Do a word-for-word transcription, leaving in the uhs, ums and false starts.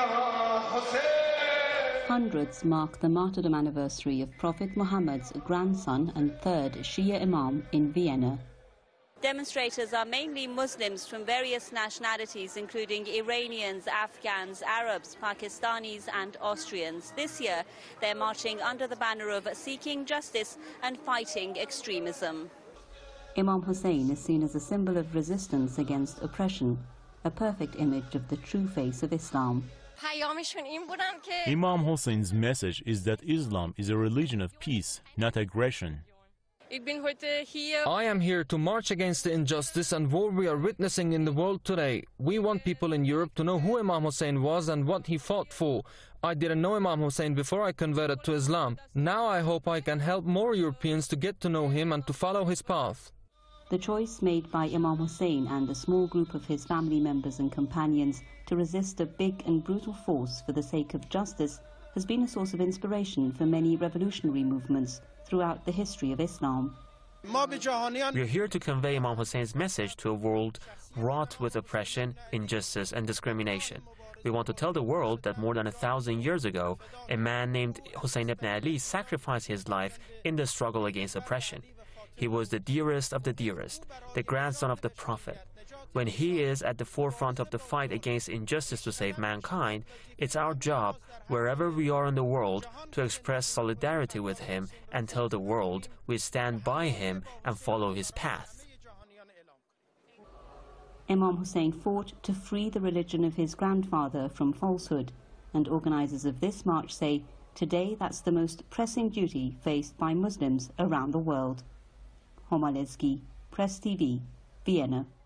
Hundreds mark the martyrdom anniversary of Prophet Muhammad's grandson and third Shia Imam in Vienna. Demonstrators are mainly Muslims from various nationalities, including Iranians, Afghans, Arabs, Pakistanis and Austrians. This year, they're marching under the banner of seeking justice and fighting extremism. Imam Hussein is seen as a symbol of resistance against oppression, a perfect image of the true face of Islam. Imam Hussein's message is that Islam is a religion of peace, not aggression. I am here to march against the injustice and war we are witnessing in the world today. We want people in Europe to know who Imam Hussein was and what he fought for. I didn't know Imam Hussein before I converted to Islam. Now I hope I can help more Europeans to get to know him and to follow his path. The choice made by Imam Hussein and a small group of his family members and companions to resist a big and brutal force for the sake of justice has been a source of inspiration for many revolutionary movements throughout the history of Islam. We are here to convey Imam Hussein's message to a world wrought with oppression, injustice and discrimination. We want to tell the world that more than a thousand years ago, a man named Hussein ibn Ali sacrificed his life in the struggle against oppression. He was the dearest of the dearest, the grandson of the Prophet. When he is at the forefront of the fight against injustice to save mankind, it's our job, wherever we are in the world, to express solidarity with him and tell the world we stand by him and follow his path. Imam Hussein fought to free the religion of his grandfather from falsehood, and organizers of this march say today that's the most pressing duty faced by Muslims around the world. Homa Lezgi, Press T V, Vienna.